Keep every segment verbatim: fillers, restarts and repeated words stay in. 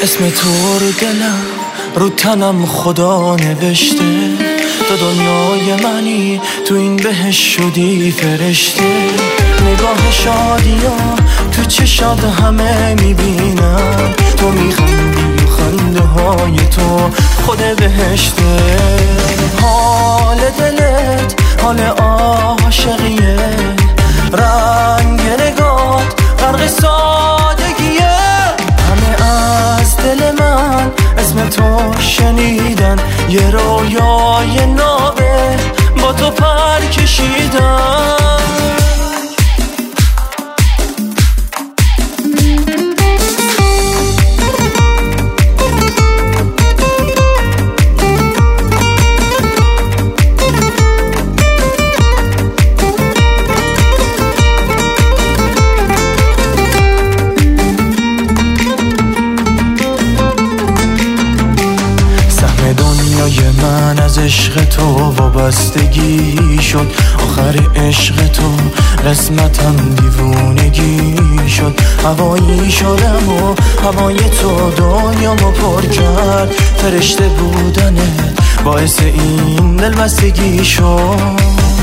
اسم تو رو دلم رو تنم خدا نوشته، تو دنیای منی، تو این بهش شدی فرشته. نگاه شادیا تو چشات همه میبینم، تو میخندی و خنده های تو خود بهشته. حال دلت حال عاشقیه، رنگ نگات غرق سادگیه. همه از دل من اسم تو شنیدن، یه رویای نابه با تو پر کشیدن. من از عشق تو وابستگی شد، آخر عشق تو قسمتم دیوونگی شد. هوایی شدم و هوای تو دنیامو پر کرد، فرشته بودنت باعث این دلبستگی شد.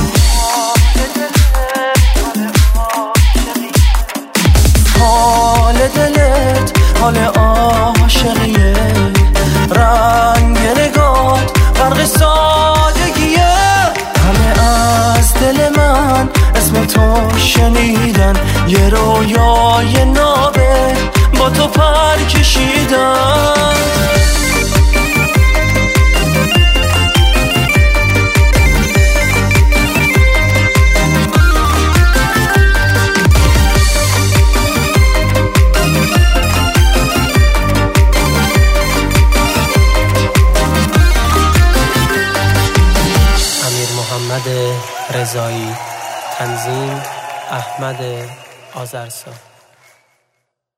حال دلت حال عاشقیه، رنگ نگات غرق سادگیه. همه از دل من اسم تو شنیدن، یه رویای نابه با تو پر کشیدن. محمد رضایی، تنظیم احمد آذرسا.